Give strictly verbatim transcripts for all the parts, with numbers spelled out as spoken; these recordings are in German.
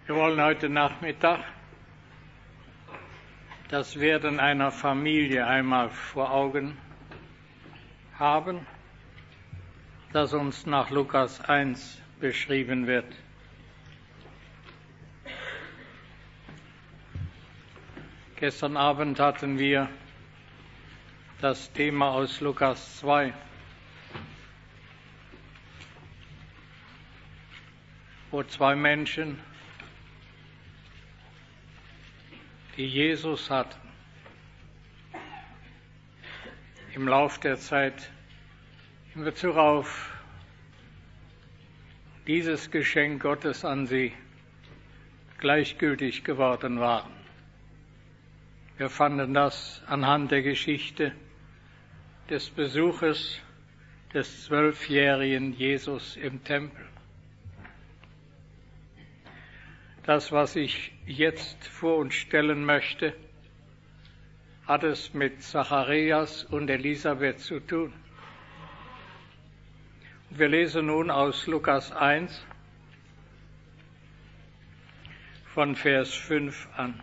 Wir wollen heute Nachmittag das Werden einer Familie einmal vor Augen haben, das uns nach Lukas eins beschrieben wird. Gestern Abend hatten wir das Thema aus Lukas zwei, wo zwei Menschen, die Jesus hatten, im Lauf der Zeit in Bezug auf dieses Geschenk Gottes an sie gleichgültig geworden waren. Wir fanden das anhand der Geschichte des Besuches des zwölfjährigen Jesus im Tempel. Das, was ich jetzt vor uns stellen möchte, hat es mit Zacharias und Elisabeth zu tun. Wir lesen nun aus Lukas eins von Vers fünf an.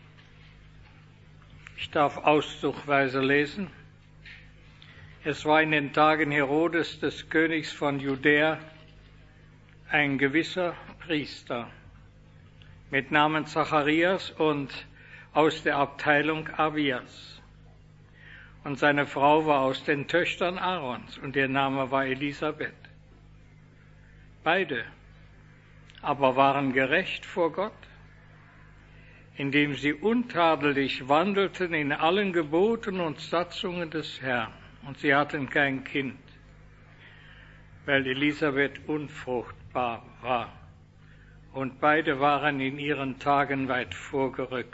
Ich darf auszugweise lesen. Es war in den Tagen Herodes des Königs von Judäa ein gewisser Priester mit Namen Zacharias und aus der Abteilung Abias. Und seine Frau war aus den Töchtern Aarons und ihr Name war Elisabeth. Beide aber waren gerecht vor Gott, indem sie untadelig wandelten in allen Geboten und Satzungen des Herrn. Und sie hatten kein Kind, weil Elisabeth unfruchtbar war. Und beide waren in ihren Tagen weit vorgerückt.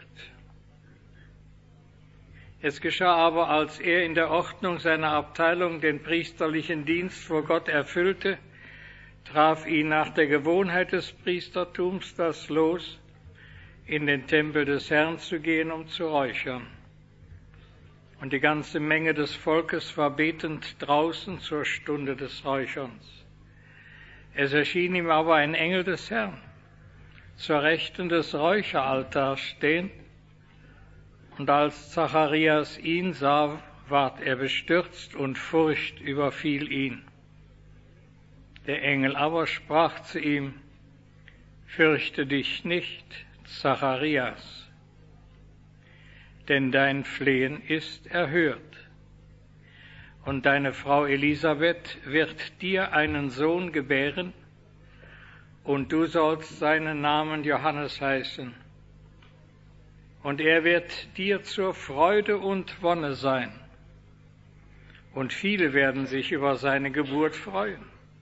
Es geschah aber, als er in der Ordnung seiner Abteilung den priesterlichen Dienst vor Gott erfüllte, traf ihn nach der Gewohnheit des Priestertums das Los, in den Tempel des Herrn zu gehen, um zu räuchern. Und die ganze Menge des Volkes war betend draußen zur Stunde des Räucherns. Es erschien ihm aber ein Engel des Herrn, zur Rechten des Räucheraltars stehen, und als Zacharias ihn sah, ward er bestürzt und Furcht überfiel ihn. Der Engel aber sprach zu ihm: Fürchte dich nicht, Zacharias, denn dein Flehen ist erhört, und deine Frau Elisabeth wird dir einen Sohn gebären, und du sollst seinen Namen Johannes heißen. Und er wird dir zur Freude und Wonne sein. Und viele werden sich über seine Geburt freuen.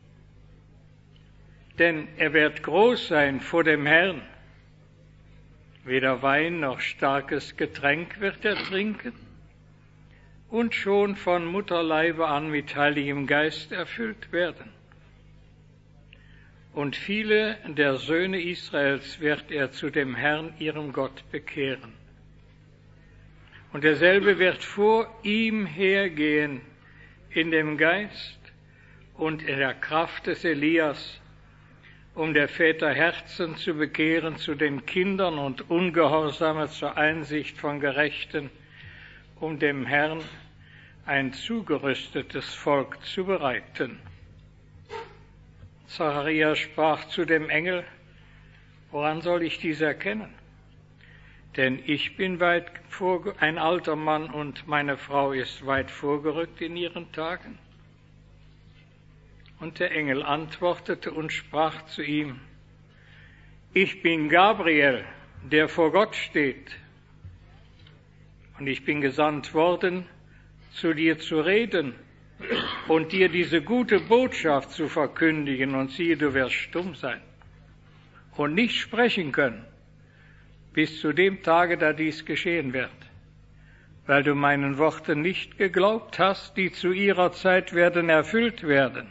Denn er wird groß sein vor dem Herrn. Weder Wein noch starkes Getränk wird er trinken. Und schon von Mutterleibe an mit Heiligem Geist erfüllt werden. Und viele der Söhne Israels wird er zu dem Herrn, ihrem Gott, bekehren. Und derselbe wird vor ihm hergehen in dem Geist und in der Kraft des Elias, um der Väter Herzen zu bekehren zu den Kindern und Ungehorsame zur Einsicht von Gerechten, um dem Herrn ein zugerüstetes Volk zu bereiten. Zacharias sprach zu dem Engel: Woran soll ich dies erkennen? Denn ich bin weit vor, ein alter Mann und meine Frau ist weit vorgerückt in ihren Tagen. Und der Engel antwortete und sprach zu ihm: Ich bin Gabriel, der vor Gott steht. Und ich bin gesandt worden, zu dir zu reden und dir diese gute Botschaft zu verkündigen, und siehe, du wirst stumm sein und nicht sprechen können, bis zu dem Tage, da dies geschehen wird, weil du meinen Worten nicht geglaubt hast, die zu ihrer Zeit werden erfüllt werden.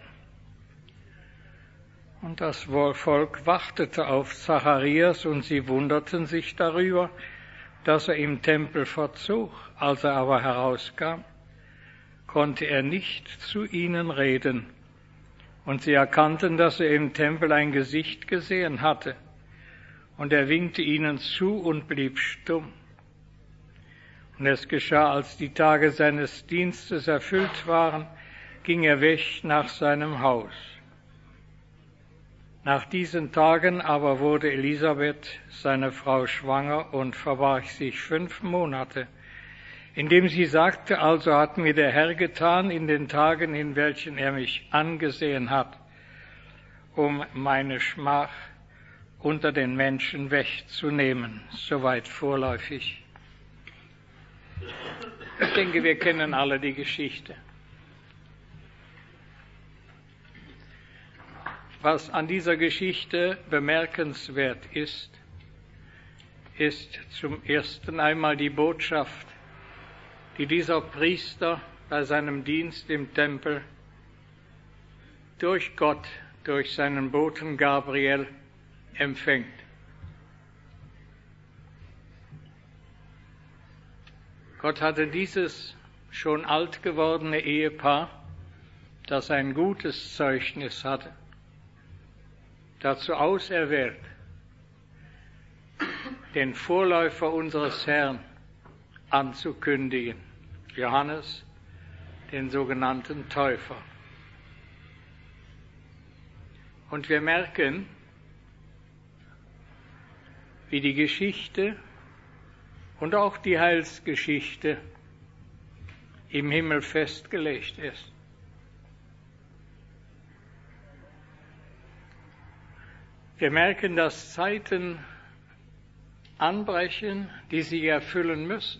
Und das Volk wartete auf Zacharias, und sie wunderten sich darüber, dass er im Tempel verzog. Als er aber herauskam, konnte er nicht zu ihnen reden. Und sie erkannten, dass er im Tempel ein Gesicht gesehen hatte. Und er winkte ihnen zu und blieb stumm. Und es geschah, als die Tage seines Dienstes erfüllt waren, ging er weg nach seinem Haus. Nach diesen Tagen aber wurde Elisabeth, seine Frau, schwanger und verbarg sich fünf Monate, indem sie sagte, also hat mir der Herr getan in den Tagen, in welchen er mich angesehen hat, um meine Schmach unter den Menschen wegzunehmen. Soweit vorläufig. Ich denke, wir kennen alle die Geschichte. Was an dieser Geschichte bemerkenswert ist, ist zum ersten einmal die Botschaft, die dieser Priester bei seinem Dienst im Tempel durch Gott, durch seinen Boten Gabriel empfängt. Gott hatte dieses schon alt gewordene Ehepaar, das ein gutes Zeugnis hatte, dazu auserwählt, den Vorläufer unseres Herrn anzukündigen, Johannes, den sogenannten Täufer. Und wir merken, wie die Geschichte und auch die Heilsgeschichte im Himmel festgelegt ist. Wir merken, dass Zeiten anbrechen, die sich erfüllen müssen.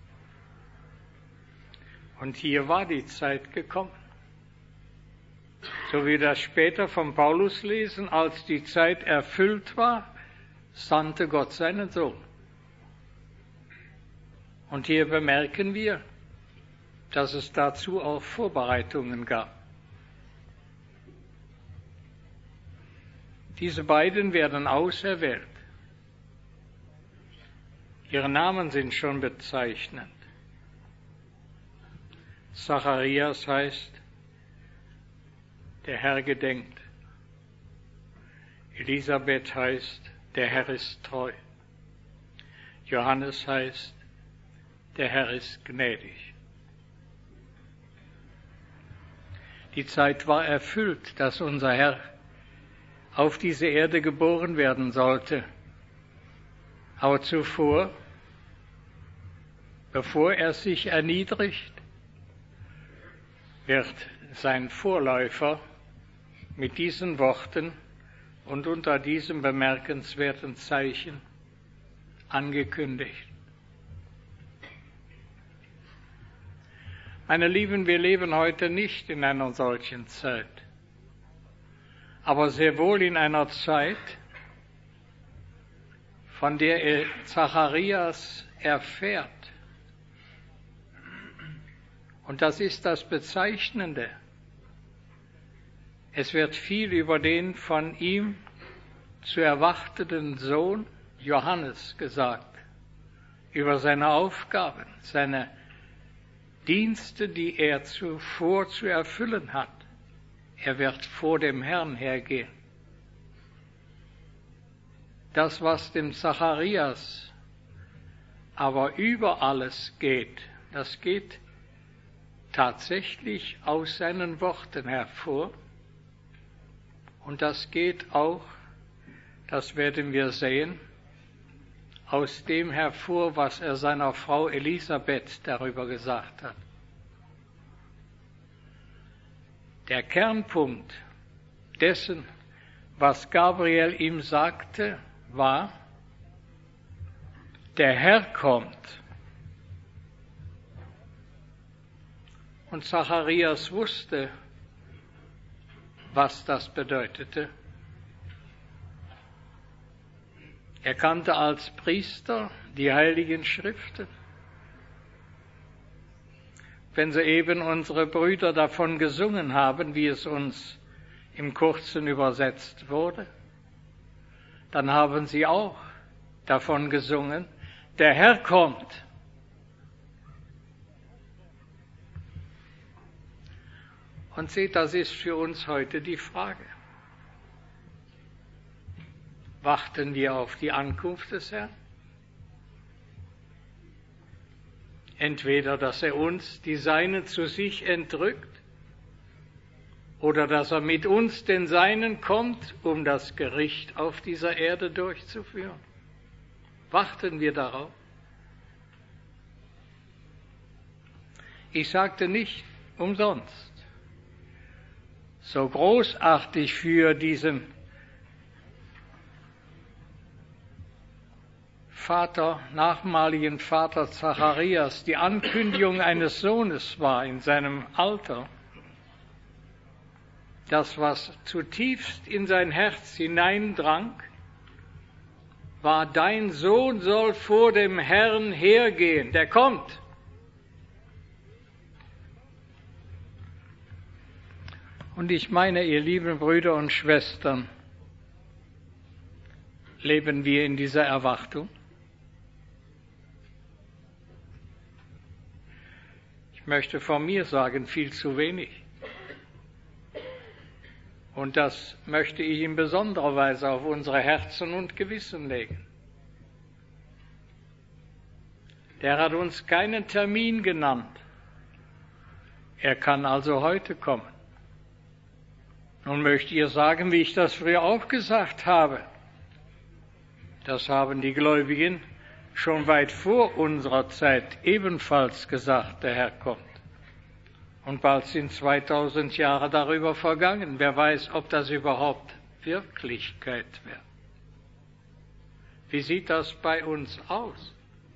Und hier war die Zeit gekommen. So wie wir das später von Paulus lesen, als die Zeit erfüllt war, sandte Gott seinen Sohn. Und hier bemerken wir, dass es dazu auch Vorbereitungen gab. Diese beiden werden auserwählt. Ihre Namen sind schon bezeichnend. Zacharias heißt, der Herr gedenkt. Elisabeth heißt, der Herr ist treu. Johannes heißt, der Herr ist gnädig. Die Zeit war erfüllt, dass unser Herr auf diese Erde geboren werden sollte. Aber zuvor, bevor er sich erniedrigt, wird sein Vorläufer mit diesen Worten und unter diesem bemerkenswerten Zeichen angekündigt. Meine Lieben, wir leben heute nicht in einer solchen Zeit, aber sehr wohl in einer Zeit, von der Zacharias erfährt. Und das ist das Bezeichnende. Es wird viel über den von ihm zu erwartenden Sohn Johannes gesagt, über seine Aufgaben, seine Dienste, die er zuvor zu erfüllen hat. Er wird vor dem Herrn hergehen. Das, was dem Zacharias aber über alles geht, das geht tatsächlich aus seinen Worten hervor. Und das geht auch, das werden wir sehen, aus dem hervor, was er seiner Frau Elisabeth darüber gesagt hat. Der Kernpunkt dessen, was Gabriel ihm sagte, war, der Herr kommt. Und Zacharias wusste, was das bedeutete. Er kannte als Priester die Heiligen Schriften. Wenn soeben unsere Brüder davon gesungen haben, wie es uns im Kurzen übersetzt wurde, dann haben sie auch davon gesungen, der Herr kommt. Und seht, das ist für uns heute die Frage. Warten wir auf die Ankunft des Herrn? Entweder, dass er uns, die Seinen, zu sich entrückt, oder dass er mit uns, den Seinen, kommt, um das Gericht auf dieser Erde durchzuführen. Warten wir darauf? Ich sagte nicht umsonst, so großartig für diesen Vater, nachmaligen Vater Zacharias, die Ankündigung eines Sohnes war in seinem Alter. Das, was zutiefst in sein Herz hineindrang, war: Dein Sohn soll vor dem Herrn hergehen, der kommt. Und ich meine, ihr lieben Brüder und Schwestern, leben wir in dieser Erwartung? Ich möchte von mir sagen, viel zu wenig. Und das möchte ich in besonderer Weise auf unsere Herzen und Gewissen legen. Der hat uns keinen Termin genannt. Er kann also heute kommen. Nun möchte ich sagen, wie ich das früher auch gesagt habe. Das haben die Gläubigen schon weit vor unserer Zeit ebenfalls gesagt, der Herr kommt. Und bald sind zweitausend Jahre darüber vergangen. Wer weiß, ob das überhaupt Wirklichkeit wird. Wie sieht das bei uns aus?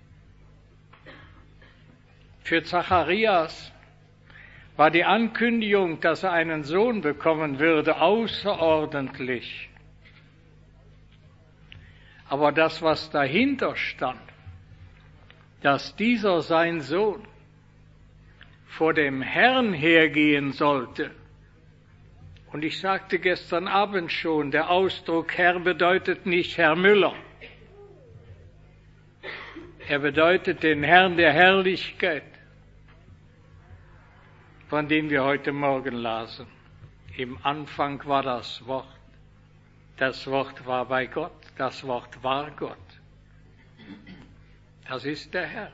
Für Zacharias war die Ankündigung, dass er einen Sohn bekommen würde, außerordentlich. Aber das, was dahinter stand, dass dieser sein Sohn vor dem Herrn hergehen sollte. Und ich sagte gestern Abend schon, der Ausdruck Herr bedeutet nicht Herr Müller. Er bedeutet den Herrn der Herrlichkeit, von dem wir heute Morgen lasen. Im Anfang war das Wort. Das Wort war bei Gott. Das Wort war Gott. Das ist der Herr.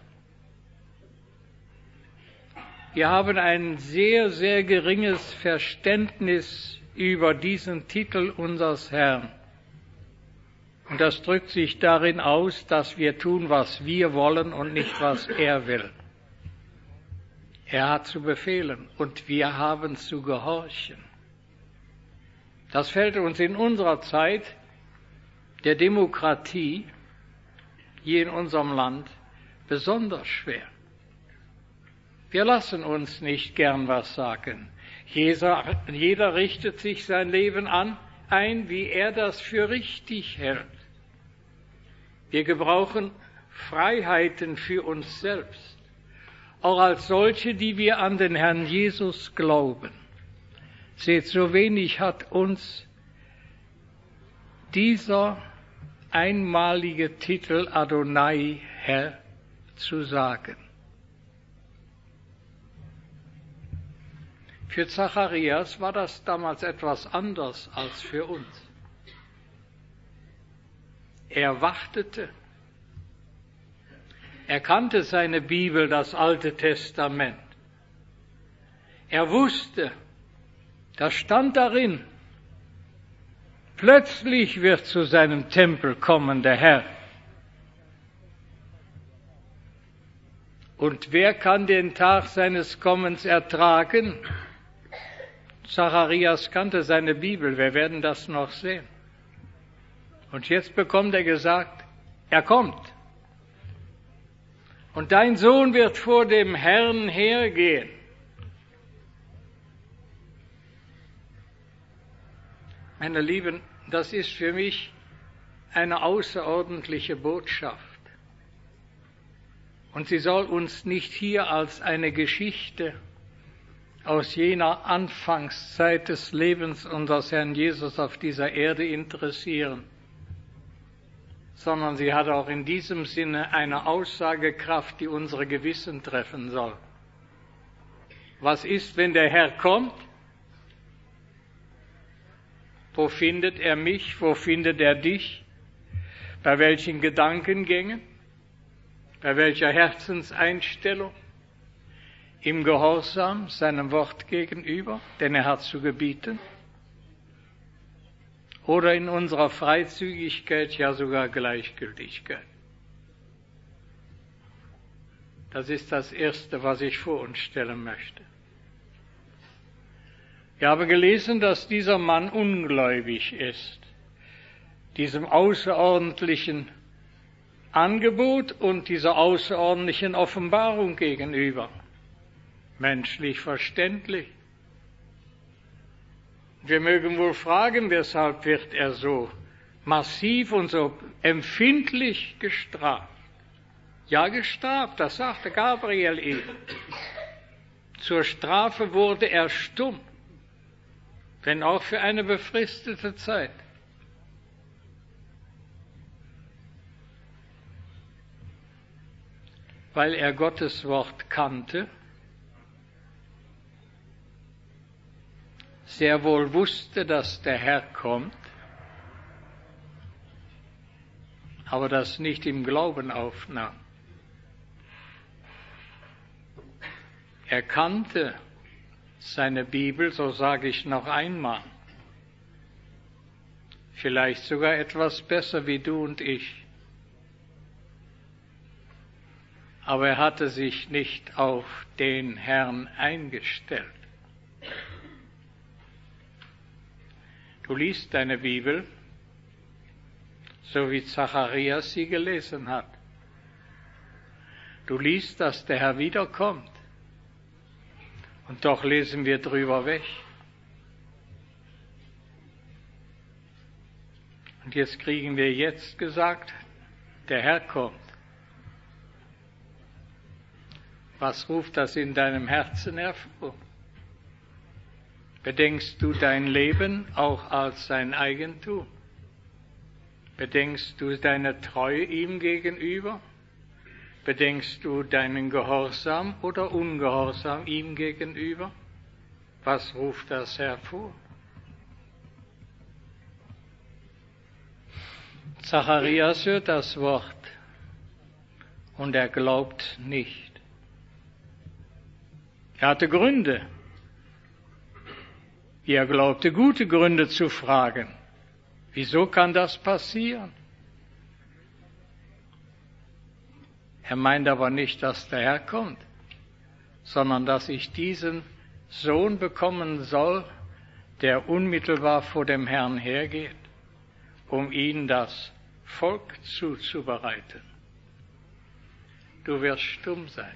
Wir haben ein sehr, sehr geringes Verständnis über diesen Titel unseres Herrn. Und das drückt sich darin aus, dass wir tun, was wir wollen und nicht, was er will. Er hat zu befehlen und wir haben zu gehorchen. Das fällt uns in unserer Zeit der Demokratie hier in unserem Land besonders schwer. Wir lassen uns nicht gern was sagen. Jeder, jeder richtet sich sein Leben an, ein, wie er das für richtig hält. Wir gebrauchen Freiheiten für uns selbst, auch als solche, die wir an den Herrn Jesus glauben. Seht, so wenig hat uns dieser einmalige Titel Adonai, Herr, zu sagen. Für Zacharias war das damals etwas anders als für uns. Er wartete. Er kannte seine Bibel, das Alte Testament. Er wusste, das stand darin, plötzlich wird zu seinem Tempel kommen der Herr. Und wer kann den Tag seines Kommens ertragen? Zacharias kannte seine Bibel, wir werden das noch sehen. Und jetzt bekommt er gesagt, er kommt. Und dein Sohn wird vor dem Herrn hergehen. Meine Lieben, das ist für mich eine außerordentliche Botschaft. Und sie soll uns nicht hier als eine Geschichte aus jener Anfangszeit des Lebens unseres Herrn Jesus auf dieser Erde interessieren, sondern sie hat auch in diesem Sinne eine Aussagekraft, die unsere Gewissen treffen soll. Was ist, wenn der Herr kommt? Wo findet er mich? Wo findet er dich? bei welchen Gedankengängen, bei welcher Herzenseinstellung, im Gehorsam seinem Wort gegenüber, denn er hat zu gebieten, oder in unserer Freizügigkeit, ja sogar Gleichgültigkeit. Das ist das Erste, was ich vor uns stellen möchte. Ich habe gelesen, dass dieser Mann ungläubig ist, diesem außerordentlichen Angebot und dieser außerordentlichen Offenbarung gegenüber. Menschlich verständlich. Wir mögen wohl fragen, weshalb wird er so massiv und so empfindlich gestraft? Ja, gestraft, das sagte Gabriel eben. Zur Strafe wurde er stumm, wenn auch für eine befristete Zeit. Weil er Gottes Wort kannte, sehr wohl wusste, dass der Herr kommt, aber das nicht im Glauben aufnahm. Er kannte seine Bibel, so sage ich noch einmal, vielleicht sogar etwas besser wie du und ich. Aber er hatte sich nicht auf den Herrn eingestellt. Du liest deine Bibel, so wie Zacharias sie gelesen hat. Du liest, dass der Herr wiederkommt. Und doch lesen wir drüber weg. Und jetzt kriegen wir jetzt gesagt, der Herr kommt. Was ruft das in deinem Herzen hervor? Bedenkst du dein Leben auch als sein Eigentum? Bedenkst du deine Treue ihm gegenüber? Bedenkst du deinen Gehorsam oder Ungehorsam ihm gegenüber? Was ruft das hervor? Zacharias hört das Wort und er glaubt nicht. Er hatte Gründe, wie er glaubte, gute Gründe zu fragen. Wieso kann das passieren? Er meint aber nicht, dass der Herr kommt, sondern dass ich diesen Sohn bekommen soll, der unmittelbar vor dem Herrn hergeht, um ihn das Volk zuzubereiten. Du wirst stumm sein.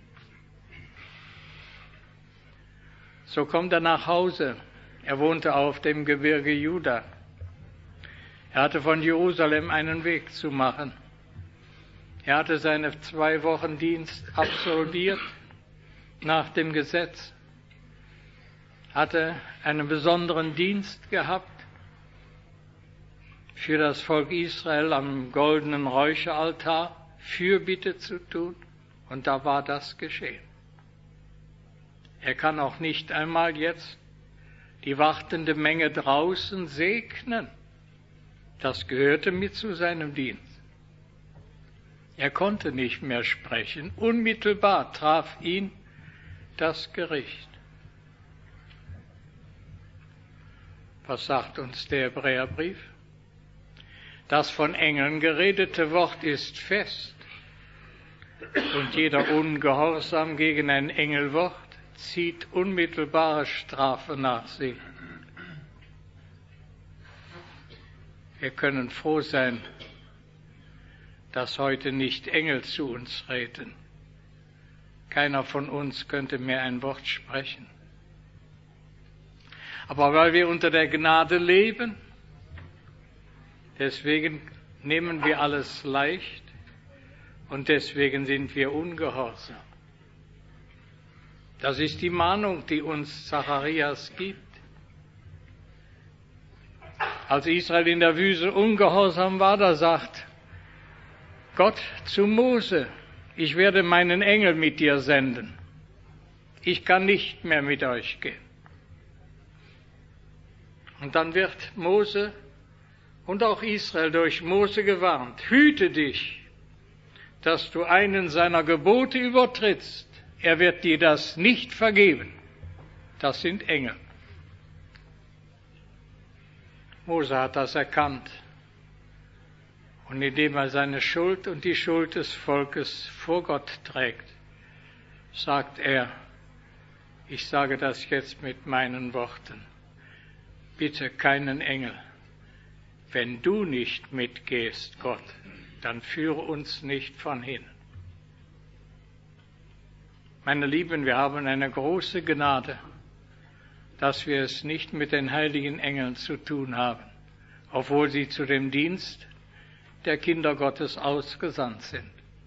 So kommt er nach Hause. Er wohnte auf dem Gebirge Juda. Er hatte von Jerusalem einen Weg zu machen. Er hatte seine zwei Wochen Dienst absolviert nach dem Gesetz, hatte einen besonderen Dienst gehabt für das Volk Israel am goldenen Räucheraltar, Fürbitte zu tun, und da war das geschehen. Er kann auch nicht einmal jetzt die wartende Menge draußen segnen. Das gehörte mit zu seinem Dienst. Er konnte nicht mehr sprechen. Unmittelbar traf ihn das Gericht. Was sagt uns der Hebräerbrief? Das von Engeln geredete Wort ist fest, und jeder Ungehorsam gegen ein Engelwort zieht unmittelbare Strafe nach sich. Wir können froh sein, dass heute nicht Engel zu uns reden. Keiner von uns könnte mehr ein Wort sprechen. Aber weil wir unter der Gnade leben, deswegen nehmen wir alles leicht und deswegen sind wir ungehorsam. Das ist die Mahnung, die uns Zacharias gibt. Als Israel in der Wüste ungehorsam war, da sagt Gott zu Mose: Ich werde meinen Engel mit dir senden. Ich kann nicht mehr mit euch gehen. Und dann wird Mose und auch Israel durch Mose gewarnt: Hüte dich, dass du einen seiner Gebote übertrittst. Er wird dir das nicht vergeben. Das sind Engel. Mose hat das erkannt. Und indem er seine Schuld und die Schuld des Volkes vor Gott trägt, sagt er: Ich sage das jetzt mit meinen Worten. Bitte keinen Engel. Wenn du nicht mitgehst, Gott, dann führe uns nicht von hin. Meine Lieben, wir haben eine große Gnade, dass wir es nicht mit den heiligen Engeln zu tun haben, obwohl sie zu dem Dienst der Kinder Gottes ausgesandt sind.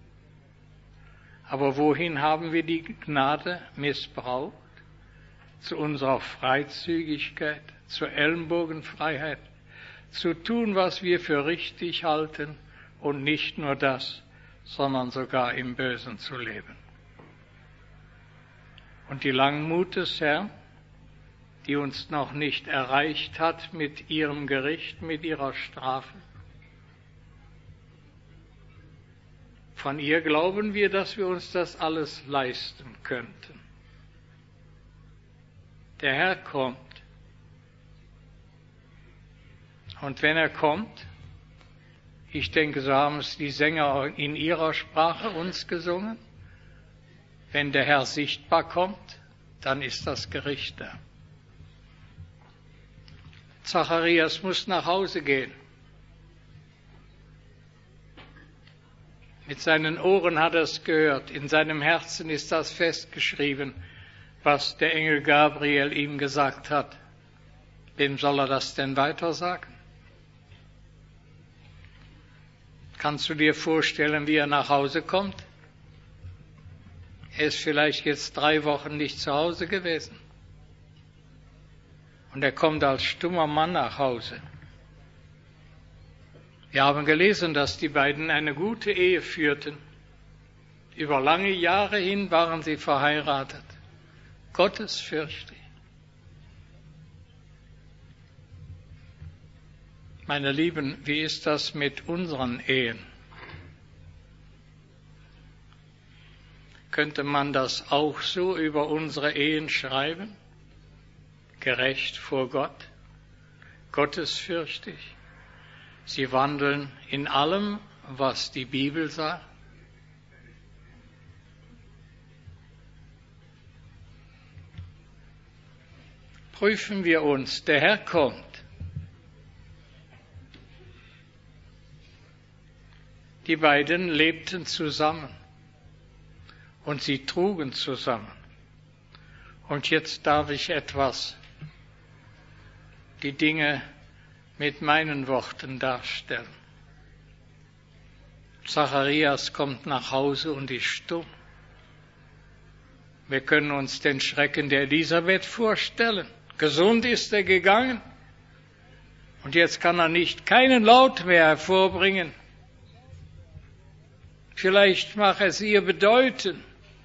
Aber wohin haben wir die Gnade missbraucht? Zu unserer Freizügigkeit, zur Ellenbogenfreiheit, zu tun, was wir für richtig halten, und nicht nur das, sondern sogar im Bösen zu leben. Und die Langmut des Herrn, die uns noch nicht erreicht hat mit ihrem Gericht, mit ihrer Strafe, von ihr glauben wir, dass wir uns das alles leisten könnten. Der Herr kommt. Und wenn er kommt, ich denke, so haben es die Sänger in ihrer Sprache uns gesungen, wenn der Herr sichtbar kommt, dann ist das Gericht da. Zacharias muss nach Hause gehen. Mit seinen Ohren hat er es gehört, in seinem Herzen ist das festgeschrieben, was der Engel Gabriel ihm gesagt hat. Wem soll er das denn weitersagen? Kannst du dir vorstellen, wie er nach Hause kommt? Er ist vielleicht jetzt drei Wochen nicht zu Hause gewesen. Und er kommt als stummer Mann nach Hause. Wir haben gelesen, dass die beiden eine gute Ehe führten. Über lange Jahre hin waren sie verheiratet. Gottesfürchtig. Meine Lieben, wie ist das mit unseren Ehen? Könnte man das auch so über unsere Ehen schreiben? Gerecht vor Gott, gottesfürchtig. Sie wandeln in allem, was die Bibel sagt. Prüfen wir uns, der Herr kommt. Die beiden lebten zusammen und sie trugen zusammen. Und jetzt darf ich etwas, die Dinge mit meinen Worten darstellen. Zacharias kommt nach Hause und ist stumm. Wir können uns den Schrecken der Elisabeth vorstellen. Gesund ist er gegangen und jetzt kann er nicht keinen Laut mehr hervorbringen. Vielleicht mag es ihr bedeuten.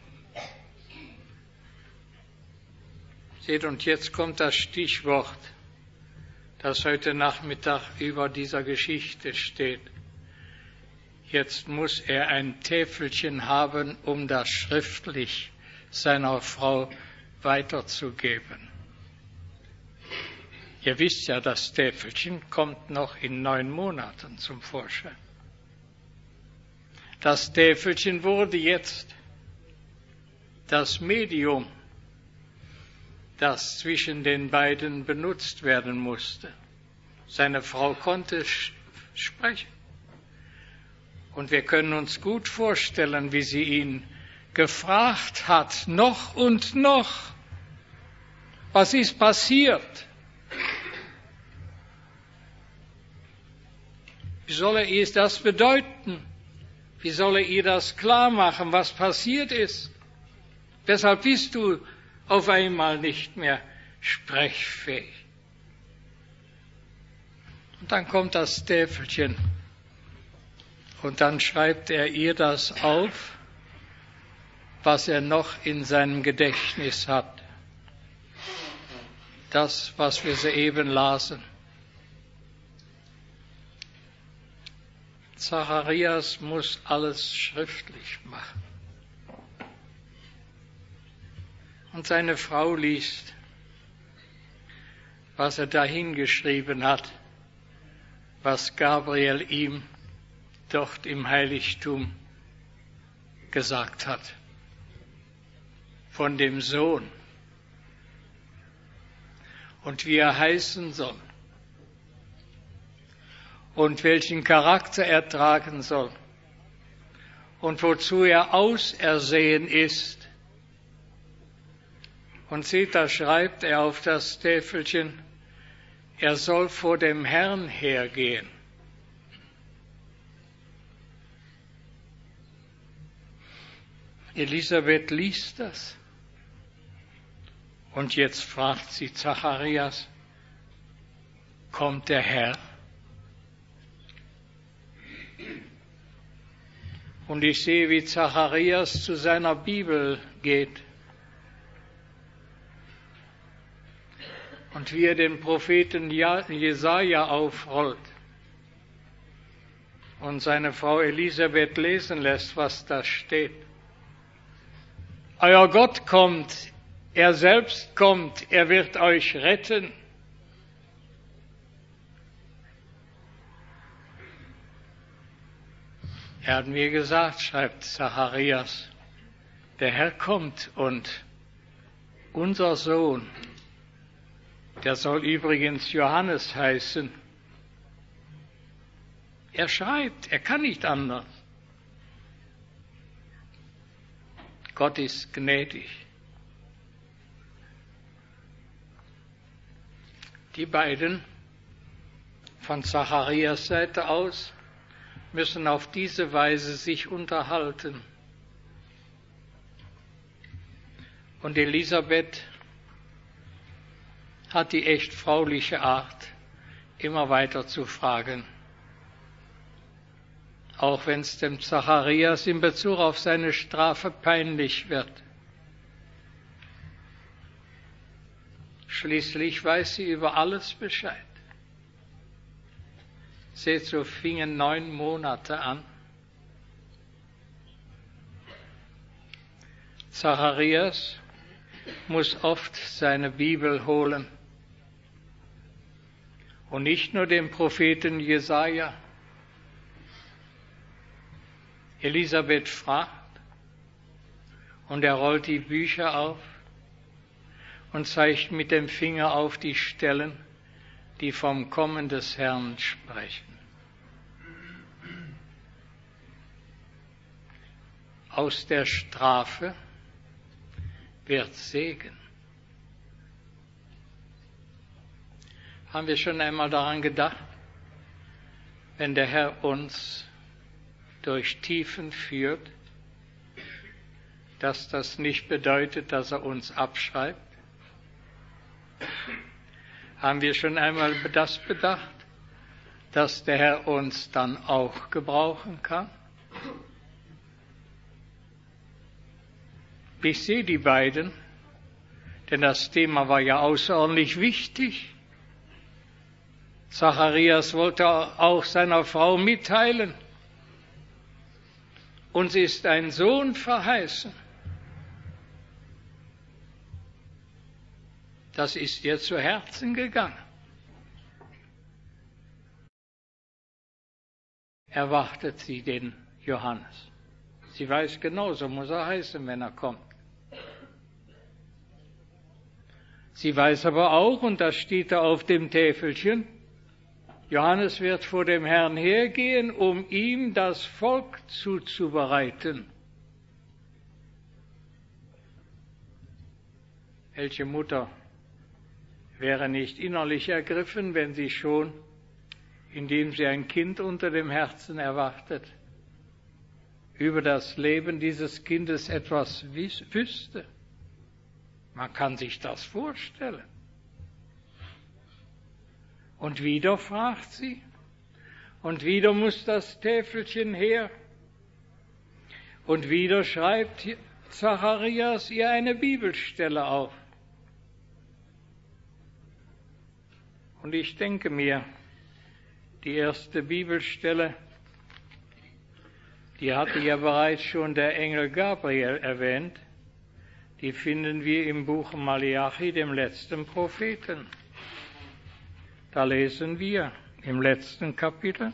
Seht, und jetzt kommt das Stichwort, das heute Nachmittag über dieser Geschichte steht. Jetzt muss er ein Täfelchen haben, um das schriftlich seiner Frau weiterzugeben. Ihr wisst ja, das Täfelchen kommt noch in neun Monaten zum Vorschein. Das Täfelchen wurde jetzt das Medium, das zwischen den beiden benutzt werden musste. Seine Frau konnte sprechen. Und wir können uns gut vorstellen, wie sie ihn gefragt hat, noch und noch, was ist passiert? Wie soll er ihr das bedeuten? Wie soll er ihr das klar machen, was passiert ist? Deshalb bist du auf einmal nicht mehr sprechfähig. Und dann kommt das Täfelchen und dann schreibt er ihr das auf, was er noch in seinem Gedächtnis hat. Das, was wir soeben lasen. Zacharias muss alles schriftlich machen. Und seine Frau liest, was er dahin geschrieben hat, was Gabriel ihm dort im Heiligtum gesagt hat, von dem Sohn und wie er heißen soll und welchen Charakter er tragen soll und wozu er ausersehen ist. Und seht, da schreibt er auf das Täfelchen, er soll vor dem Herrn hergehen. Elisabeth liest das. Und jetzt fragt sie Zacharias, kommt der Herr? Und ich sehe, wie Zacharias zu seiner Bibel geht. Und wie er den Propheten Jesaja aufrollt und seine Frau Elisabeth lesen lässt, was da steht. Euer Gott kommt, er selbst kommt, er wird euch retten. Er hat mir gesagt, schreibt Zacharias, der Herr kommt und unser Sohn, der soll übrigens Johannes heißen. Er schreibt, er kann nicht anders. Gott ist gnädig. Die beiden von Zacharias Seite aus müssen auf diese Weise sich unterhalten. Und Elisabeth hat die echt frauliche Art, immer weiter zu fragen. Auch wenn es dem Zacharias in Bezug auf seine Strafe peinlich wird. Schließlich weiß sie über alles Bescheid. Seht, so fingen neun Monate an. Zacharias muss oft seine Bibel holen. Und nicht nur den Propheten Jesaja. Elisabeth fragt und er rollt die Bücher auf und zeigt mit dem Finger auf die Stellen, die vom Kommen des Herrn sprechen. Aus der Strafe wird Segen. Haben wir schon einmal daran gedacht, wenn der Herr uns durch Tiefen führt, dass das nicht bedeutet, dass er uns abschreibt? Haben wir schon einmal das bedacht, dass der Herr uns dann auch gebrauchen kann? Ich sehe die beiden, denn das Thema war ja außerordentlich wichtig. Zacharias wollte auch seiner Frau mitteilen, uns ist ein Sohn verheißen. Das ist ihr zu Herzen gegangen. Erwartet sie den Johannes. Sie weiß genau, so muss er heißen, wenn er kommt. Sie weiß aber auch, und das steht da auf dem Täfelchen, Johannes wird vor dem Herrn hergehen, um ihm das Volk zuzubereiten. Welche Mutter wäre nicht innerlich ergriffen, wenn sie schon, indem sie ein Kind unter dem Herzen erwartet, über das Leben dieses Kindes etwas wüsste? Man kann sich das vorstellen. Und wieder fragt sie, und wieder muss das Täfelchen her, und wieder schreibt Zacharias ihr eine Bibelstelle auf. Und ich denke mir, die erste Bibelstelle Die hatte ja bereits schon der Engel Gabriel erwähnt. Die finden wir im Buch Maleachi, dem letzten Propheten. Da lesen wir im letzten Kapitel,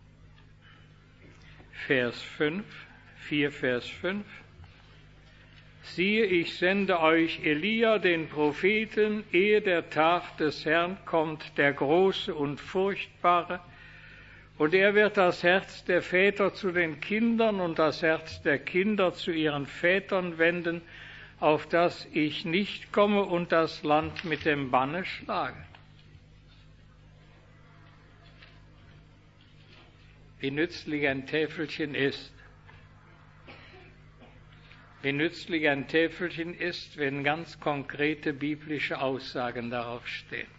Vers fünf, vier Vers fünf. Siehe, ich sende euch Elia, den Propheten, ehe der Tag des Herrn kommt, der große und furchtbare, und er wird das Herz der Väter zu den Kindern und das Herz der Kinder zu ihren Vätern wenden, auf dass ich nicht komme und das Land mit dem Banne schlage. Wie nützlich ein Täfelchen ist. Wie nützlich ein Täfelchen ist, wenn ganz konkrete biblische Aussagen darauf stehen.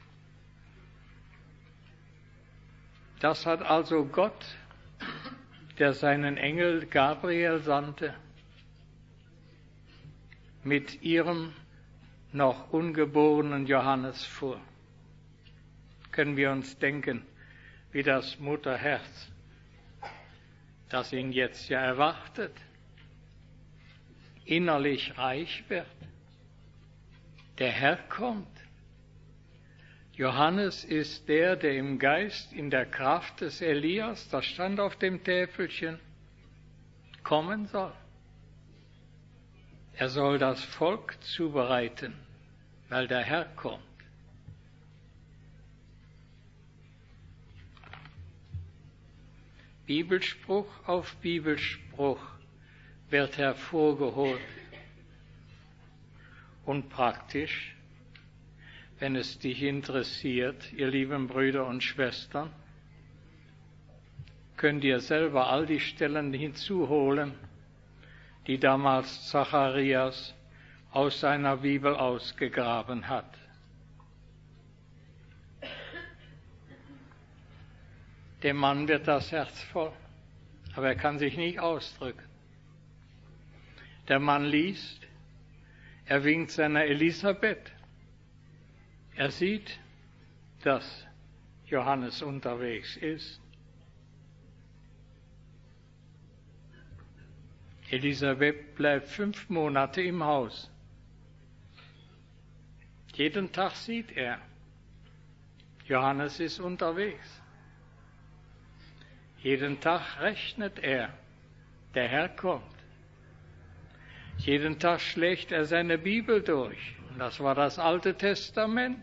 Das hat also Gott, der seinen Engel Gabriel sandte, mit ihrem noch ungeborenen Johannes vor. Können wir uns denken, wie das Mutterherz, das ihn jetzt ja erwartet, innerlich reich wird. Der Herr kommt. Johannes ist der, der im Geist, in der Kraft des Elias, das stand auf dem Täfelchen, kommen soll. Er soll das Volk zubereiten, weil der Herr kommt. Bibelspruch auf Bibelspruch wird hervorgeholt. Und praktisch, wenn es dich interessiert, ihr lieben Brüder und Schwestern, könnt ihr selber all die Stellen hinzuholen, die damals Zacharias aus seiner Bibel ausgegraben hat. Dem Mann wird das Herz voll, aber er kann sich nicht ausdrücken. Der Mann liest, er winkt seiner Elisabeth. Er sieht, dass Johannes unterwegs ist. Elisabeth bleibt fünf Monate im Haus. Jeden Tag sieht er, Johannes ist unterwegs. Jeden Tag rechnet er, der Herr kommt. Jeden Tag schlägt er seine Bibel durch. Und das war das Alte Testament.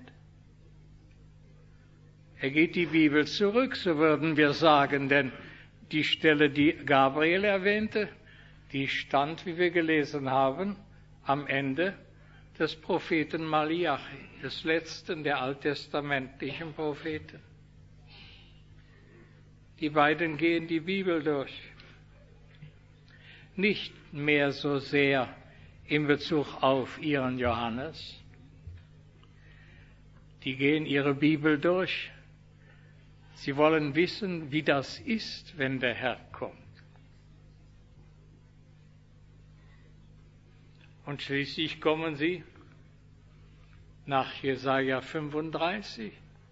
Er geht die Bibel zurück, so würden wir sagen, denn die Stelle, die Gabriel erwähnte, die stand, wie wir gelesen haben, am Ende des Propheten Maleachi, des letzten der alttestamentlichen Propheten. Die beiden gehen die Bibel durch. Nicht mehr so sehr in Bezug auf ihren Johannes. Die gehen ihre Bibel durch. Sie wollen wissen, wie das ist, wenn der Herr kommt. Und schließlich kommen sie nach Jesaja fünfunddreißig.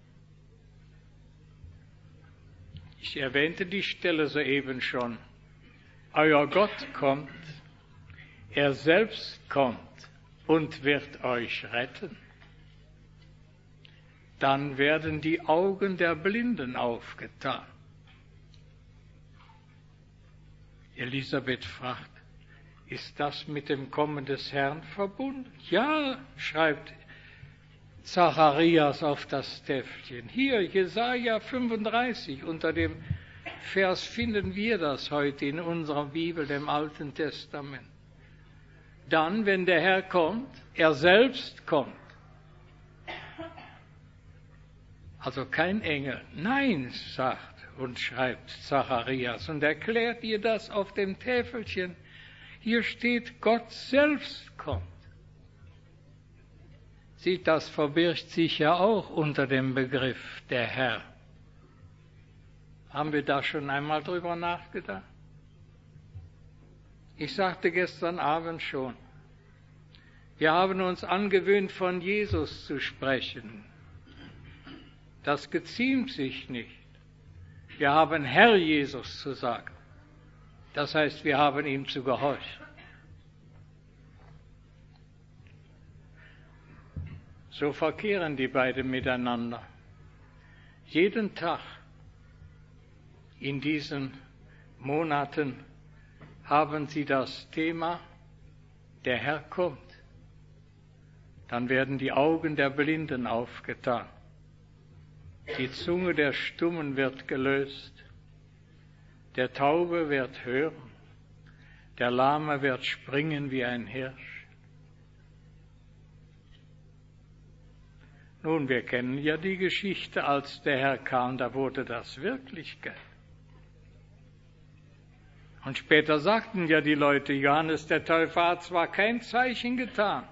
Ich erwähnte die Stelle soeben schon. Euer Gott kommt, er selbst kommt und wird euch retten. Dann werden die Augen der Blinden aufgetan. Elisabeth fragt, ist das mit dem Kommen des Herrn verbunden? Ja, schreibt Zacharias auf das Täfelchen. Hier, Jesaja fünfunddreißig, unter dem Vers finden wir das heute in unserer Bibel, dem Alten Testament. Dann, wenn der Herr kommt, er selbst kommt. Also kein Engel. Nein, sagt und schreibt Zacharias und erklärt ihr das auf dem Täfelchen. Hier steht, Gott selbst kommt. Sieht, das verbirgt sich ja auch unter dem Begriff der Herr. Haben wir da schon einmal drüber nachgedacht? Ich sagte gestern Abend schon, wir haben uns angewöhnt, von Jesus zu sprechen. Das geziemt sich nicht. Wir haben Herr Jesus zu sagen. Das heißt, wir haben ihm zu gehorchen. So verkehren die beiden miteinander. Jeden Tag in diesen Monaten haben sie das Thema, der Herr kommt. Dann werden die Augen der Blinden aufgetan. Die Zunge der Stummen wird gelöst. Der Taube wird hören. Der Lahme wird springen wie ein Hirsch. Nun, wir kennen ja die Geschichte, als der Herr kam, da wurde das Wirklichkeit. Und später sagten ja die Leute, Johannes der Täufer hat zwar kein Zeichen getan,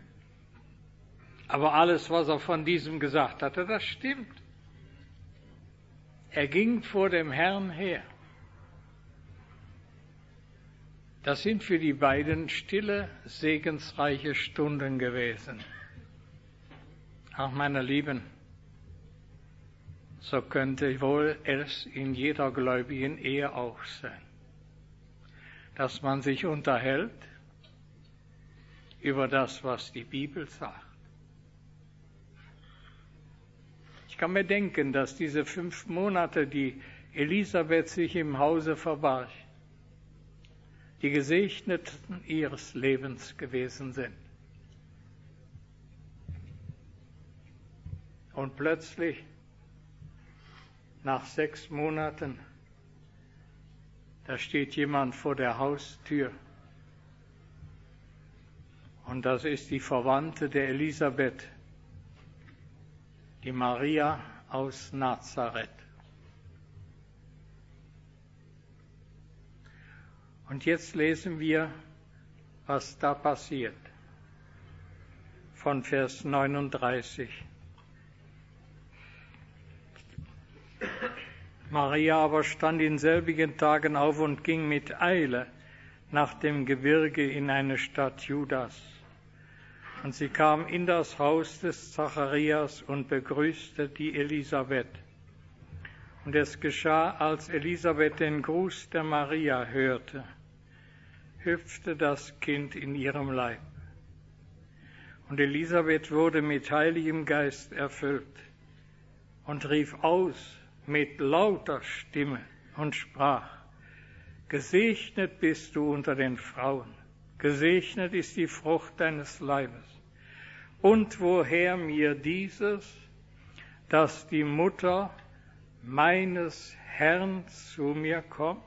aber alles, was er von diesem gesagt hatte, das stimmt. Er ging vor dem Herrn her. Das sind für die beiden stille, segensreiche Stunden gewesen. Ach, meine Lieben, so könnte wohl es in jeder gläubigen Ehe auch sein, dass man sich unterhält über das, was die Bibel sagt. Ich kann mir denken, dass diese fünf Monate, die Elisabeth sich im Hause verbarg, die Gesegneten ihres Lebens gewesen sind. Und plötzlich, nach sechs Monaten, da steht jemand vor der Haustür. Und das ist die Verwandte der Elisabeth, die Maria aus Nazareth. Und jetzt lesen wir, was da passiert. Von Vers neununddreißig. Maria aber stand in selbigen Tagen auf und ging mit Eile nach dem Gebirge in eine Stadt Judas. Und sie kam in das Haus des Zacharias und begrüßte die Elisabeth. Und es geschah, als Elisabeth den Gruß der Maria hörte, hüpfte das Kind in ihrem Leib. Und Elisabeth wurde mit Heiligem Geist erfüllt und rief aus mit lauter Stimme und sprach, gesegnet bist du unter den Frauen, gesegnet ist die Frucht deines Leibes. Und woher mir dieses, dass die Mutter meines Herrn zu mir kommt?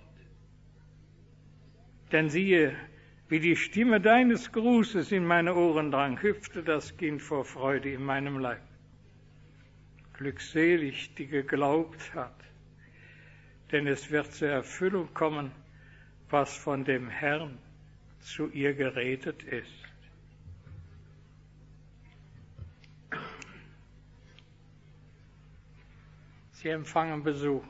Denn siehe, wie die Stimme deines Grußes in meine Ohren drang, hüpfte das Kind vor Freude in meinem Leib. Glückselig, die geglaubt hat, denn es wird zur Erfüllung kommen, was von dem Herrn zu ihr geredet ist. Sie empfangen Besuch.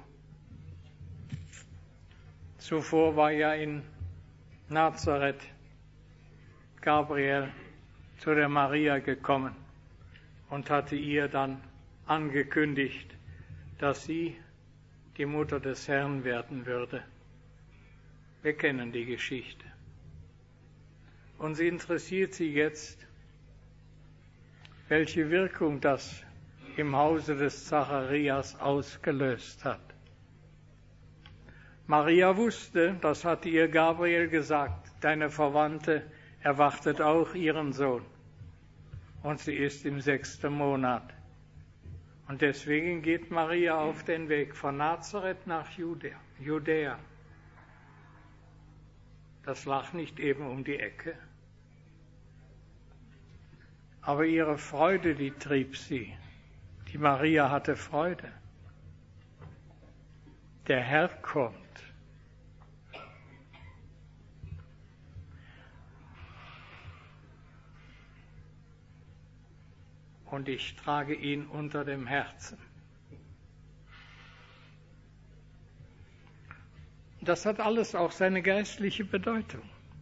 Zuvor war ja in Nazareth Gabriel zu der Maria gekommen und hatte ihr dann angekündigt, dass sie die Mutter des Herrn werden würde. Wir kennen die Geschichte. Und sie interessiert sie jetzt, welche Wirkung das im Hause des Zacharias ausgelöst hat. Maria wusste, das hatte ihr Gabriel gesagt, deine Verwandte erwartet auch ihren Sohn. Und sie ist im sechsten Monat. Und deswegen geht Maria auf den Weg von Nazareth nach Judäa. Judäa. Das lag nicht eben um die Ecke. Aber ihre Freude, die trieb sie. Die Maria hatte Freude. Der Herr kommt. Und ich trage ihn unter dem Herzen. Das hat alles auch seine geistliche Bedeutung.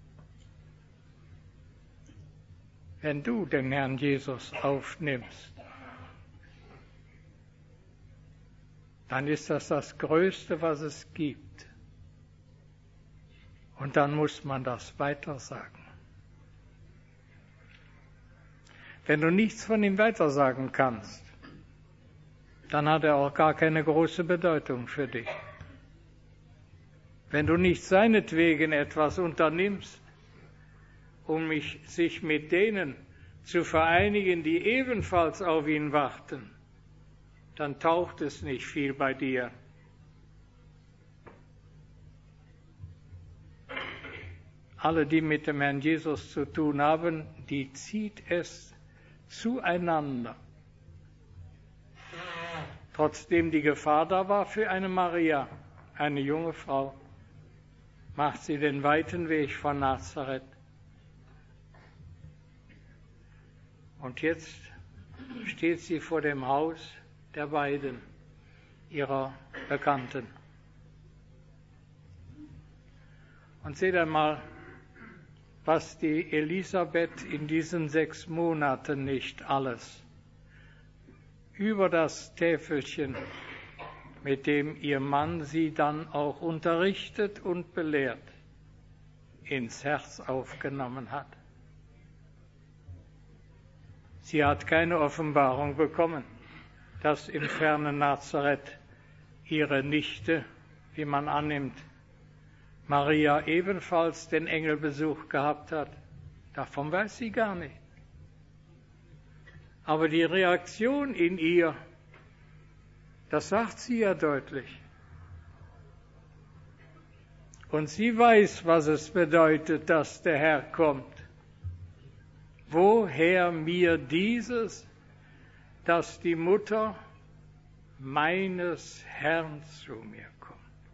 Wenn du den Herrn Jesus aufnimmst, dann ist das das Größte, was es gibt. Und dann muss man das weitersagen. Wenn du nichts von ihm weitersagen kannst, dann hat er auch gar keine große Bedeutung für dich. Wenn du nicht seinetwegen etwas unternimmst, um mich, sich mit denen zu vereinigen, die ebenfalls auf ihn warten, dann taucht es nicht viel bei dir. Alle, die mit dem Herrn Jesus zu tun haben, die zieht es zueinander. Trotzdem die Gefahr da war für eine Maria, eine junge Frau, macht sie den weiten Weg von Nazareth. Und jetzt steht sie vor dem Haus der beiden, ihrer Bekannten. Und seht einmal, was die Elisabeth in diesen sechs Monaten nicht alles über das Täfelchen, mit dem ihr Mann sie dann auch unterrichtet und belehrt, ins Herz aufgenommen hat. Sie hat keine Offenbarung bekommen, dass im fernen Nazareth ihre Nichte, wie man annimmt, Maria ebenfalls den Engelbesuch gehabt hat. Davon weiß sie gar nicht. Aber die Reaktion in ihr, das sagt sie ja deutlich. Und sie weiß, was es bedeutet, dass der Herr kommt. Woher mir dieses, dass die Mutter meines Herrn zu mir kommt?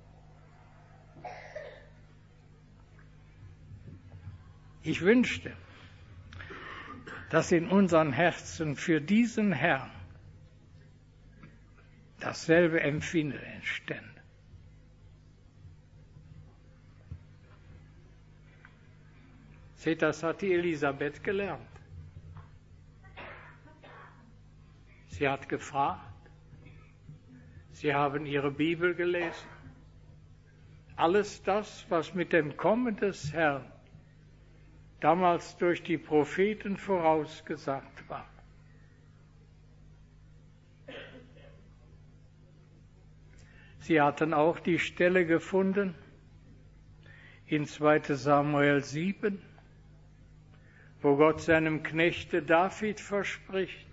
Ich wünschte, dass in unseren Herzen für diesen Herrn dasselbe Empfinden entstände. Seht, das hat die Elisabeth gelernt. Sie hat gefragt, sie haben ihre Bibel gelesen. Alles das, was mit dem Kommen des Herrn damals durch die Propheten vorausgesagt war. Sie hatten auch die Stelle gefunden in zweiter Samuel sieben, wo Gott seinem Knechte David verspricht,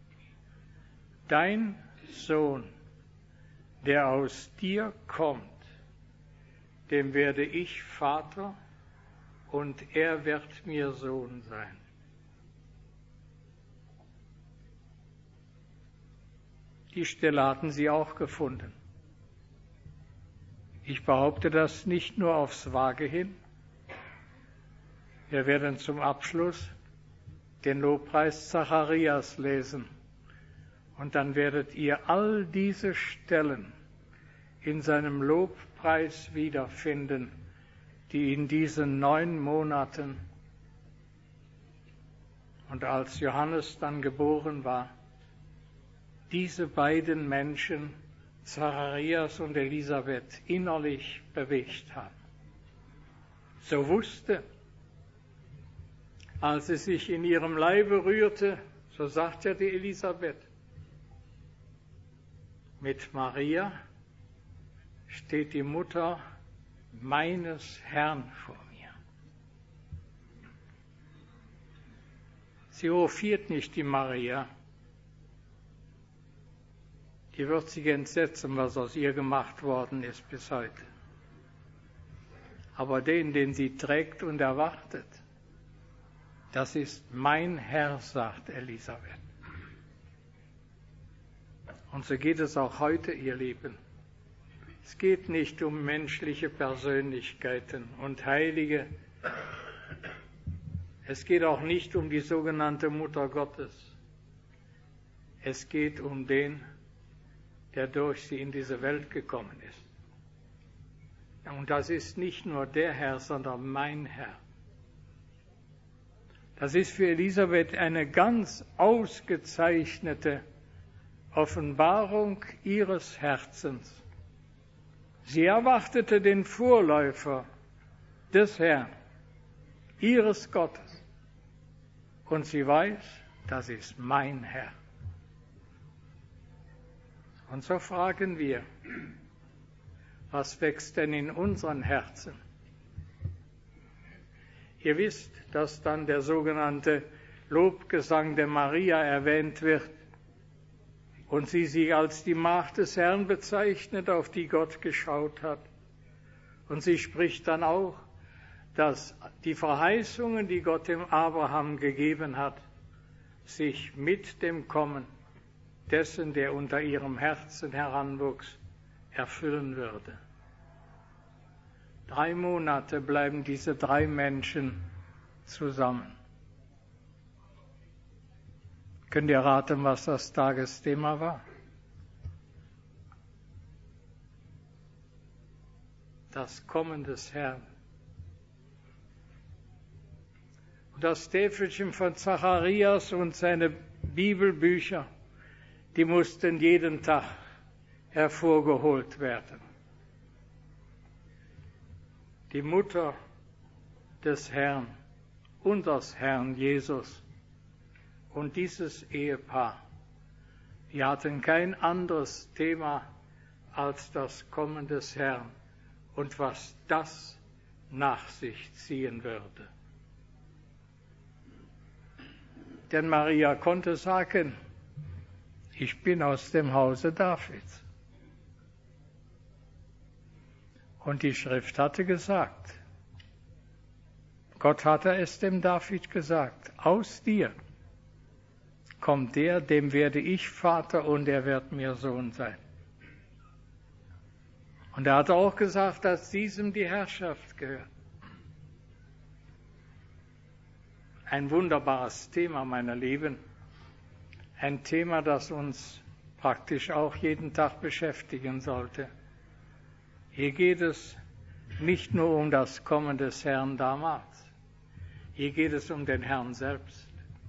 dein Sohn, der aus dir kommt, dem werde ich Vater und er wird mir Sohn sein. Die Stelle hatten sie auch gefunden. Ich behaupte das nicht nur aufs Vage hin. Wir werden zum Abschluss den Lobpreis Zacharias lesen. Und dann werdet ihr all diese Stellen in seinem Lobpreis wiederfinden, die in diesen neun Monaten und als Johannes dann geboren war, diese beiden Menschen, Zacharias und Elisabeth, innerlich bewegt haben. So wusste, als es sich in ihrem Leibe rührte, so sagt ja die Elisabeth, mit Maria steht die Mutter meines Herrn vor mir. Sie hofiert nicht die Maria. Die wird sich entsetzen, was aus ihr gemacht worden ist bis heute. Aber den, den sie trägt und erwartet, das ist mein Herr, sagt Elisabeth. Und so geht es auch heute, ihr Lieben. Es geht nicht um menschliche Persönlichkeiten und Heilige. Es geht auch nicht um die sogenannte Mutter Gottes. Es geht um den, der durch sie in diese Welt gekommen ist. Und das ist nicht nur der Herr, sondern mein Herr. Das ist für Elisabeth eine ganz ausgezeichnete Offenbarung ihres Herzens. Sie erwartete den Vorläufer des Herrn, ihres Gottes. Und sie weiß, das ist mein Herr. Und so fragen wir, was wächst denn in unseren Herzen? Ihr wisst, dass dann der sogenannte Lobgesang der Maria erwähnt wird und sie sich als die Magd des Herrn bezeichnet, auf die Gott geschaut hat. Und sie spricht dann auch, dass die Verheißungen, die Gott dem Abraham gegeben hat, sich mit dem Kommen dessen, der unter ihrem Herzen heranwuchs, erfüllen würde. Drei Monate bleiben diese drei Menschen zusammen. Könnt ihr raten, was das Tagesthema war? Das Kommen des Herrn. Und das Täfelchen von Zacharias und seine Bibelbücher, die mussten jeden Tag hervorgeholt werden. Die Mutter des Herrn, unseres Herrn Jesus und dieses Ehepaar, die hatten kein anderes Thema als das Kommen des Herrn und was das nach sich ziehen würde. Denn Maria konnte sagen, ich bin aus dem Hause Davids. Und die Schrift hatte gesagt, Gott hatte es dem David gesagt, aus dir kommt der, dem werde ich Vater und er wird mir Sohn sein. Und er hatte auch gesagt, dass diesem die Herrschaft gehört. Ein wunderbares Thema, meine Lieben. Ein Thema, das uns praktisch auch jeden Tag beschäftigen sollte. Hier geht es nicht nur um das Kommen des Herrn damals. Hier geht es um den Herrn selbst.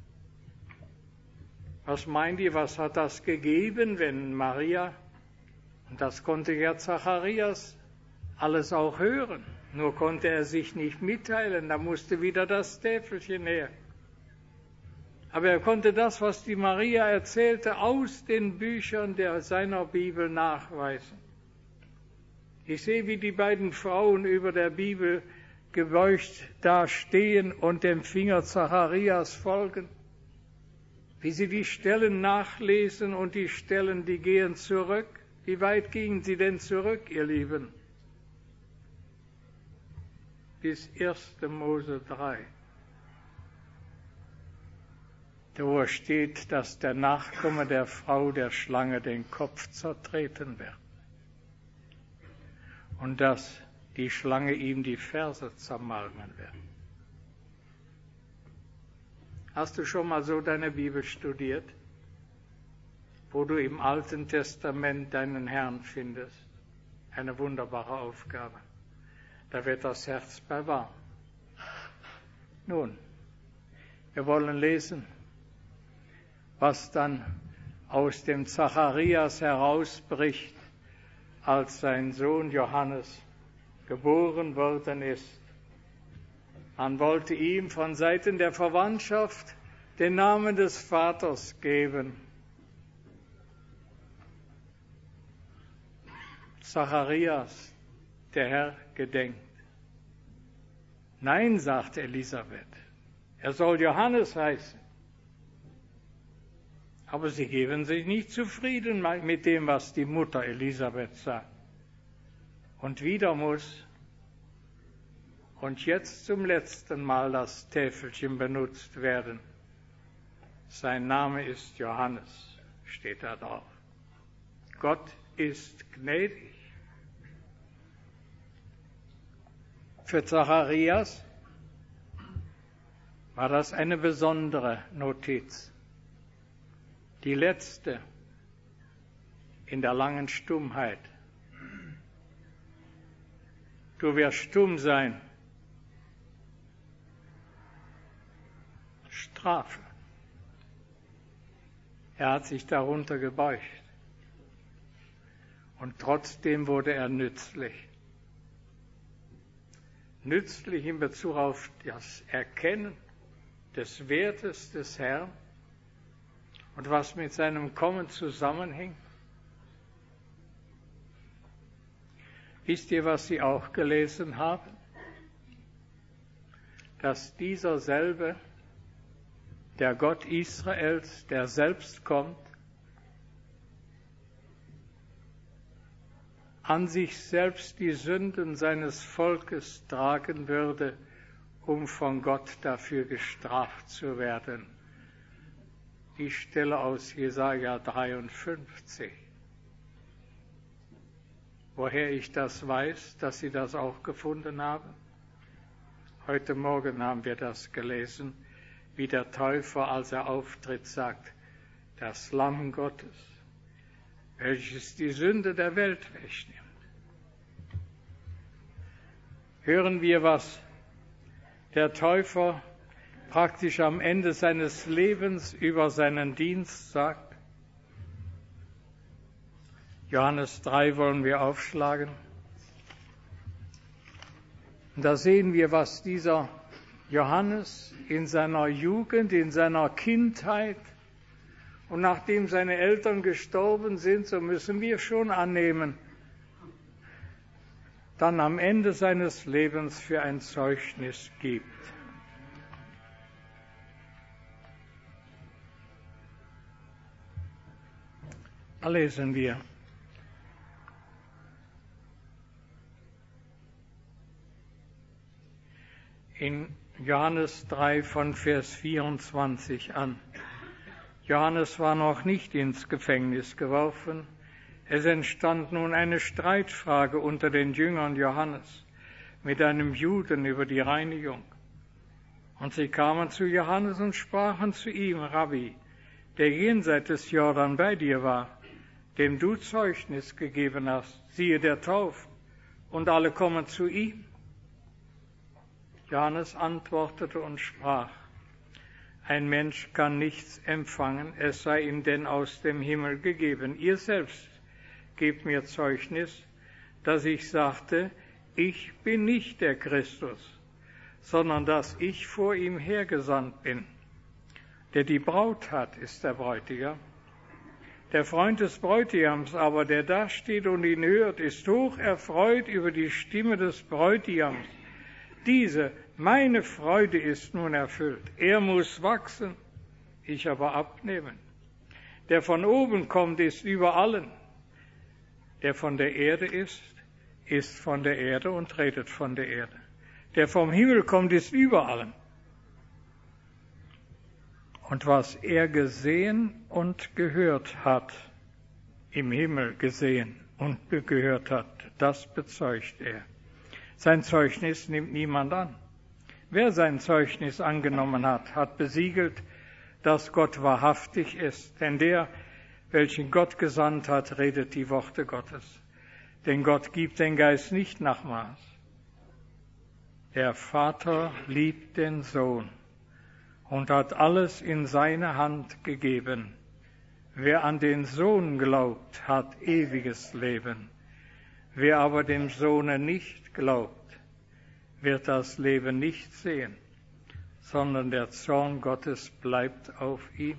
Was meint ihr, was hat das gegeben, wenn Maria, und das konnte ja Zacharias alles auch hören, nur konnte er sich nicht mitteilen, da musste wieder das Täfelchen her. Aber er konnte das, was die Maria erzählte, aus den Büchern der, seiner Bibel nachweisen. Ich sehe, wie die beiden Frauen über der Bibel gebeugt da stehen und dem Finger Zacharias folgen. Wie sie die Stellen nachlesen und die Stellen, die gehen zurück. Wie weit gingen sie denn zurück, ihr Lieben? Bis erster Mose drei. Da steht, dass der Nachkomme der Frau der Schlange den Kopf zertreten wird. Und dass die Schlange ihm die Ferse zermalmen wird. Hast du schon mal so deine Bibel studiert, wo du im Alten Testament deinen Herrn findest? Eine wunderbare Aufgabe. Da wird das Herz bei warm. Nun, wir wollen lesen, was dann aus dem Zacharias herausbricht, als sein Sohn Johannes geboren worden ist. Man wollte ihm von Seiten der Verwandtschaft den Namen des Vaters geben. Zacharias, der Herr gedenkt. Nein, sagt Elisabeth, er soll Johannes heißen. Aber sie geben sich nicht zufrieden mit dem, was die Mutter Elisabeth sagt. Und wieder muss und jetzt zum letzten Mal das Täfelchen benutzt werden. Sein Name ist Johannes, steht da drauf. Gott ist gnädig. Für Zacharias war das eine besondere Notiz. Die letzte in der langen Stummheit. Du wirst stumm sein. Strafe. Er hat sich darunter gebeugt. Und trotzdem wurde er nützlich. nützlich in Bezug auf das Erkennen des Wertes des Herrn und was mit seinem Kommen zusammenhängt? Wisst ihr, was Sie auch gelesen haben? Dass dieser selbe, der Gott Israels, der selbst kommt, an sich selbst die Sünden seines Volkes tragen würde, um von Gott dafür gestraft zu werden. Die Stelle aus Jesaja dreiundfünfzig. Woher ich das weiß, dass Sie das auch gefunden haben? Heute Morgen haben wir das gelesen, wie der Täufer, als er auftritt, sagt, das Lamm Gottes, welches die Sünde der Welt wegnimmt. Hören wir, was der Täufer praktisch am Ende seines Lebens über seinen Dienst sagt? Johannes drei wollen wir aufschlagen. Und da sehen wir, was dieser Johannes in seiner Jugend, in seiner Kindheit und nachdem seine Eltern gestorben sind, so müssen wir schon annehmen, dann am Ende seines Lebens für ein Zeugnis gibt. Da lesen wir. In Johannes drei von Vers vierundzwanzig an. Johannes war noch nicht ins Gefängnis geworfen. Es entstand nun eine Streitfrage unter den Jüngern Johannes mit einem Juden über die Reinigung. Und sie kamen zu Johannes und sprachen zu ihm, Rabbi, der jenseits des Jordan bei dir war, dem du Zeugnis gegeben hast, siehe der Taufe, und alle kommen zu ihm. Johannes antwortete und sprach, ein Mensch kann nichts empfangen, es sei ihm denn aus dem Himmel gegeben. Ihr selbst gebt mir Zeugnis, dass ich sagte, ich bin nicht der Christus, sondern dass ich vor ihm hergesandt bin. Der die Braut hat, ist der Bräutigam. Der Freund des Bräutigams aber, der da steht und ihn hört, ist hoch erfreut über die Stimme des Bräutigams. Diese, meine Freude ist nun erfüllt. Er muss wachsen, ich aber abnehmen. Der von oben kommt, ist über allen. Der von der Erde ist, ist von der Erde und redet von der Erde. Der vom Himmel kommt, ist über allen. Und was er gesehen und gehört hat, im Himmel gesehen und gehört hat, das bezeugt er. Sein Zeugnis nimmt niemand an. Wer sein Zeugnis angenommen hat, hat besiegelt, dass Gott wahrhaftig ist. Denn der, welchen Gott gesandt hat, redet die Worte Gottes. Denn Gott gibt den Geist nicht nach Maß. Der Vater liebt den Sohn und hat alles in seine Hand gegeben. Wer an den Sohn glaubt, hat ewiges Leben. Wer aber dem Sohne nicht glaubt, wird das Leben nicht sehen, sondern der Zorn Gottes bleibt auf ihm.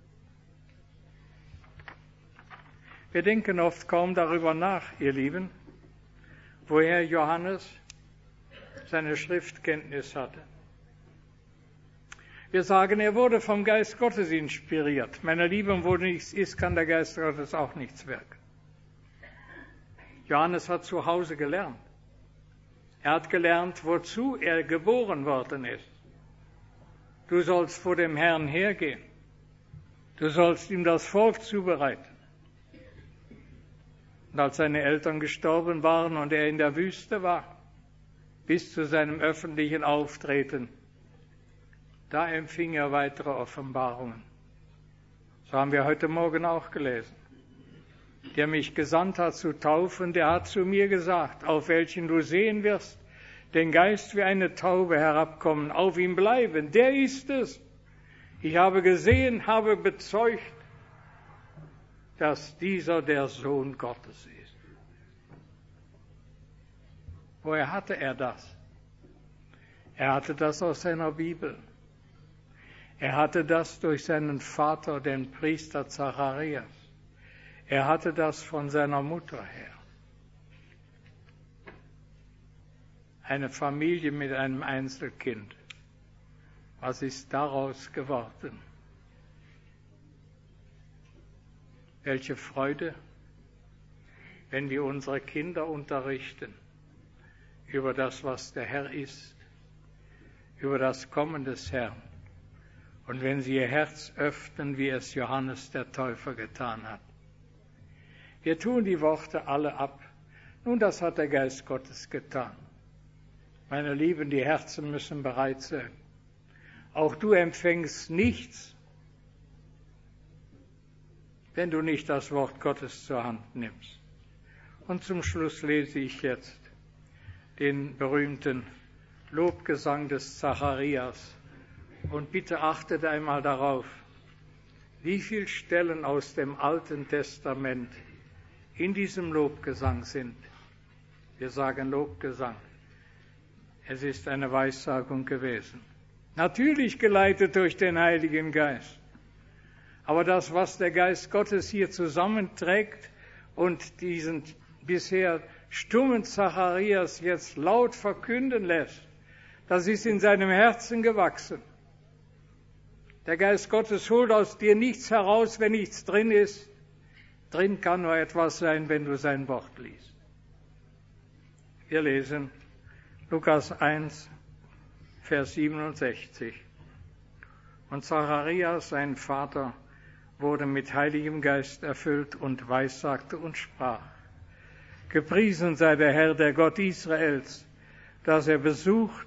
Wir denken oft kaum darüber nach, ihr Lieben, woher Johannes seine Schriftkenntnis hatte. Wir sagen, er wurde vom Geist Gottes inspiriert. Meine Lieben, wo nichts ist, kann der Geist Gottes auch nichts wirken. Johannes hat zu Hause gelernt. Er hat gelernt, wozu er geboren worden ist. Du sollst vor dem Herrn hergehen. Du sollst ihm das Volk zubereiten. Und als seine Eltern gestorben waren und er in der Wüste war, bis zu seinem öffentlichen Auftreten, da empfing er weitere Offenbarungen. So haben wir heute Morgen auch gelesen. Der mich gesandt hat zu taufen, der hat zu mir gesagt, auf welchen du sehen wirst, den Geist wie eine Taube herabkommen, auf ihm bleiben, der ist es. Ich habe gesehen, habe bezeugt, dass dieser der Sohn Gottes ist. Woher hatte er das? Er hatte das aus seiner Bibel. Er hatte das durch seinen Vater, den Priester Zacharias. Er hatte das von seiner Mutter her. Eine Familie mit einem Einzelkind. Was ist daraus geworden? Welche Freude, wenn wir unsere Kinder unterrichten über das, was der Herr ist, über das Kommen des Herrn. Und wenn sie ihr Herz öffnen, wie es Johannes der Täufer getan hat. Wir tun die Worte alle ab. Nun, das hat der Geist Gottes getan. Meine Lieben, die Herzen müssen bereit sein. Auch du empfängst nichts, wenn du nicht das Wort Gottes zur Hand nimmst. Und zum Schluss lese ich jetzt den berühmten Lobgesang des Zacharias. Und bitte achtet einmal darauf, wie viele Stellen aus dem Alten Testament in diesem Lobgesang sind. Wir sagen Lobgesang. Es ist eine Weissagung gewesen. Natürlich geleitet durch den Heiligen Geist. Aber das, was der Geist Gottes hier zusammenträgt und diesen bisher stummen Zacharias jetzt laut verkünden lässt, das ist in seinem Herzen gewachsen. Der Geist Gottes holt aus dir nichts heraus, wenn nichts drin ist. Drin kann nur etwas sein, wenn du sein Wort liest. Wir lesen Lukas eins, Vers siebenundsechzig. Und Zacharias, sein Vater, wurde mit Heiligem Geist erfüllt und weissagte und sprach: Gepriesen sei der Herr, der Gott Israels, dass er besucht.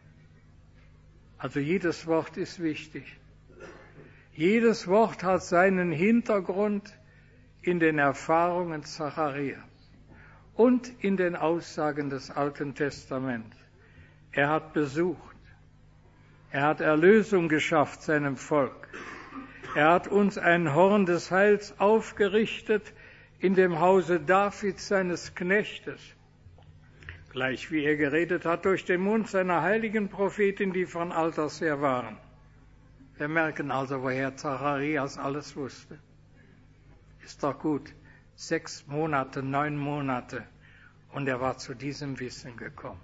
Also jedes Wort ist wichtig. Jedes Wort hat seinen Hintergrund in den Erfahrungen Zacharias und in den Aussagen des Alten Testaments. Er hat besucht. Er hat Erlösung geschafft seinem Volk. Er hat uns ein Horn des Heils aufgerichtet in dem Hause Davids, seines Knechtes. Gleich wie er geredet hat durch den Mund seiner heiligen Propheten, die von alters her waren. Wir merken also, woher Zacharias alles wusste. Ist doch gut. Sechs Monate, neun Monate. Und er war zu diesem Wissen gekommen.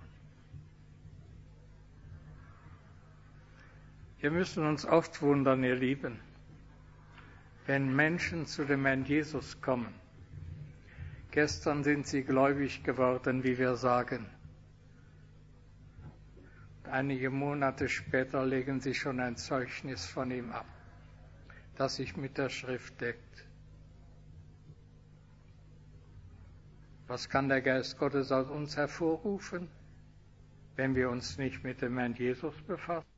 Wir müssen uns oft wundern, ihr Lieben, wenn Menschen zu dem Herrn Jesus kommen. Gestern sind sie gläubig geworden, wie wir sagen. Einige Monate später legen sie schon ein Zeugnis von ihm ab, das sich mit der Schrift deckt. Was kann der Geist Gottes aus uns hervorrufen, wenn wir uns nicht mit dem Herrn Jesus befassen?